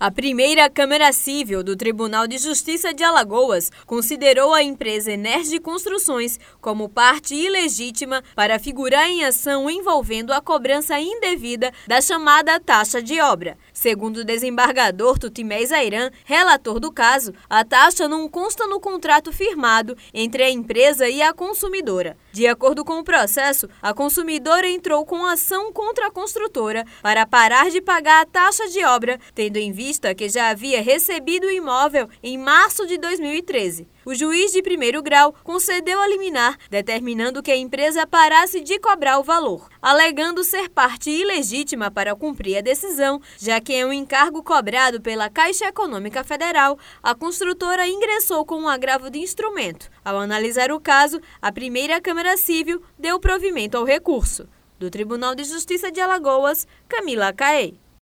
A primeira Câmara Civil do Tribunal de Justiça de Alagoas considerou a empresa Energy Construções como parte ilegítima para figurar em ação envolvendo a cobrança indevida da chamada taxa de obra. Segundo o desembargador Tutimés Airan, relator do caso, a taxa não consta no contrato firmado entre a empresa e a consumidora. De acordo com o processo, a consumidora entrou com ação contra a construtora para parar de pagar a taxa de obra, tendo em vista que já havia recebido o imóvel em março de 2013. O juiz de primeiro grau concedeu a liminar, determinando que a empresa parasse de cobrar o valor, alegando ser parte ilegítima para cumprir a decisão, já que é um encargo cobrado pela Caixa Econômica Federal. A construtora ingressou com um agravo de instrumento. Ao analisar o caso, a primeira Câmara Civil deu provimento ao recurso. Do Tribunal de Justiça de Alagoas, Camila Caei.